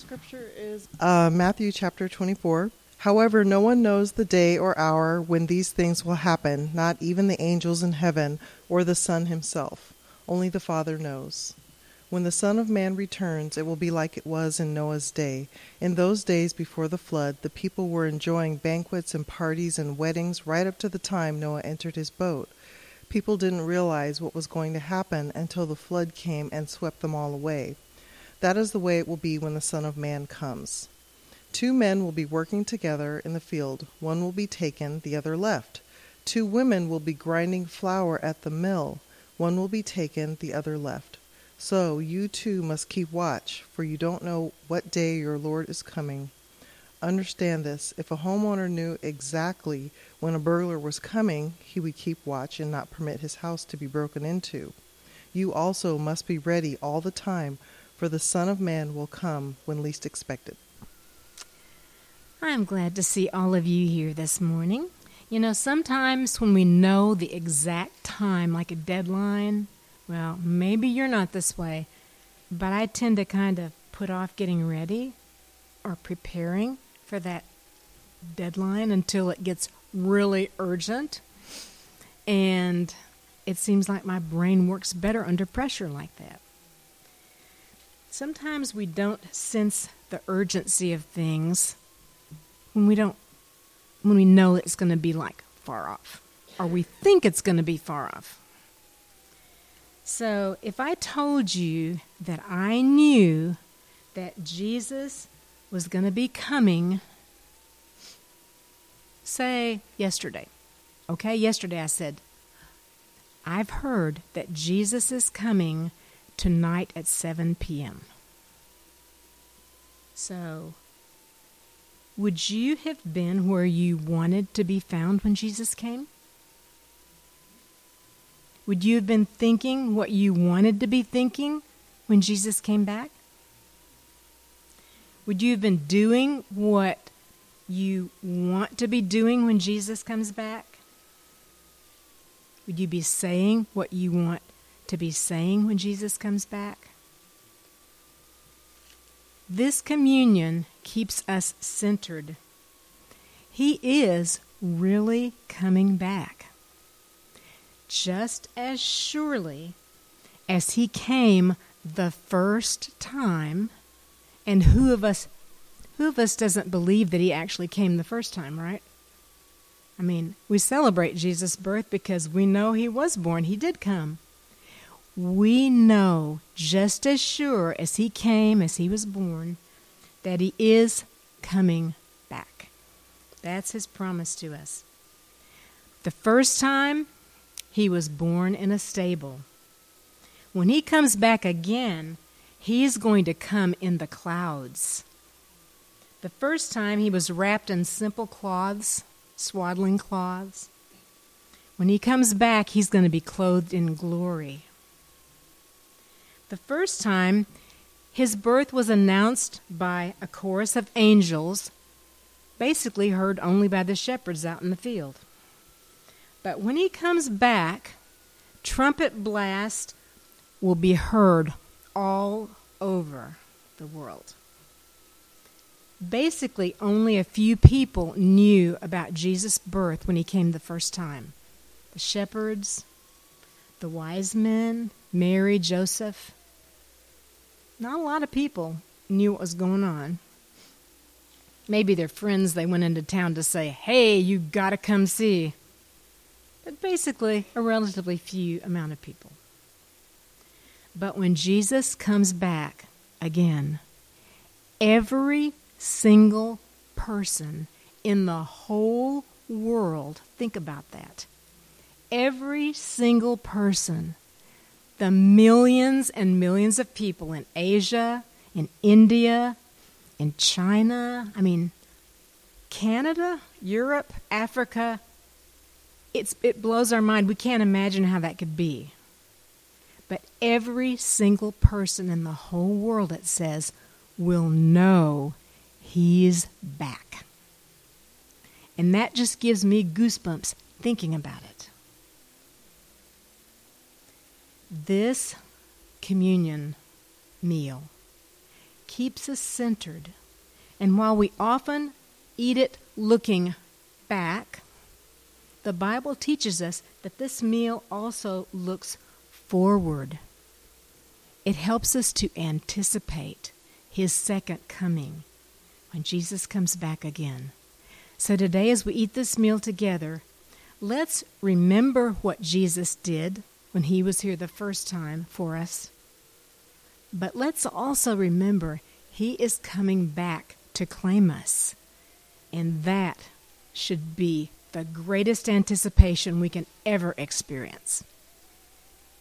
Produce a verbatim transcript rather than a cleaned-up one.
scripture is uh, Matthew chapter twenty-four. However, no one knows the day or hour when these things will happen, not even the angels in heaven or the Son himself. Only the Father knows. When the Son of Man returns, it will be like it was in Noah's day. In those days before the flood, the people were enjoying banquets and parties and weddings right up to the time Noah entered his boat. People didn't realize what was going to happen until the flood came and swept them all away. That is the way it will be when the Son of Man comes. Two men will be working together in the field. One will be taken, the other left. Two women will be grinding flour at the mill. One will be taken, the other left. So you too must keep watch, for you don't know what day your Lord is coming. Understand this: if a homeowner knew exactly when a burglar was coming, he would keep watch and not permit his house to be broken into. You also must be ready all the time, for the Son of Man will come when least expected. I'm glad to see all of you here this morning. You know, sometimes when we know the exact time, like a deadline, well, maybe you're not this way, but I tend to kind of put off getting ready or preparing for that deadline until it gets really urgent. And it seems like my brain works better under pressure like that. Sometimes we don't sense the urgency of things when we don't, when we know it's going to be like far off, or we think it's going to be far off. So if I told you that I knew that Jesus was going to be coming, say yesterday, okay, yesterday I said, I've heard that Jesus is coming tonight at seven p.m. So, would you have been where you wanted to be found when Jesus came? Would you have been thinking what you wanted to be thinking when Jesus came back? Would you have been doing what you want to be doing when Jesus comes back? Would you be saying what you want to be saying when Jesus comes back? This communion keeps us centered. He is really coming back. Just as surely as he came the first time, and who of us who of us doesn't believe that he actually came the first time, right? I mean, we celebrate Jesus' birth because we know he was born. He did come. We know just as sure as he came, as he was born, that he is coming back. That's his promise to us. The first time, he was born in a stable. When he comes back again, he's going to come in the clouds. The first time, he was wrapped in simple cloths, swaddling cloths. When he comes back, he's going to be clothed in glory. The first time, his birth was announced by a chorus of angels, basically heard only by the shepherds out in the field. But when he comes back, trumpet blast will be heard all over the world. Basically, only a few people knew about Jesus' birth when he came the first time. The shepherds, the wise men, Mary, Joseph. Not a lot of people knew what was going on. Maybe their friends they went into town to say, hey, you got to come see. But basically, a relatively few amount of people. But when Jesus comes back again, every single person in the whole world, think about that. Every single person, the millions and millions of people in Asia, in India, in China, I mean, Canada, Europe, Africa, it's, it blows our mind. We can't imagine how that could be. But every single person in the whole world, it says, will know he's back. And that just gives me goosebumps thinking about it. This communion meal keeps us centered. And while we often eat it looking back, the Bible teaches us that this meal also looks forward. It helps us to anticipate His second coming when Jesus comes back again. So today, as we eat this meal together, let's remember what Jesus did when He was here the first time for us. But let's also remember He is coming back to claim us. And that should be the greatest anticipation we can ever experience.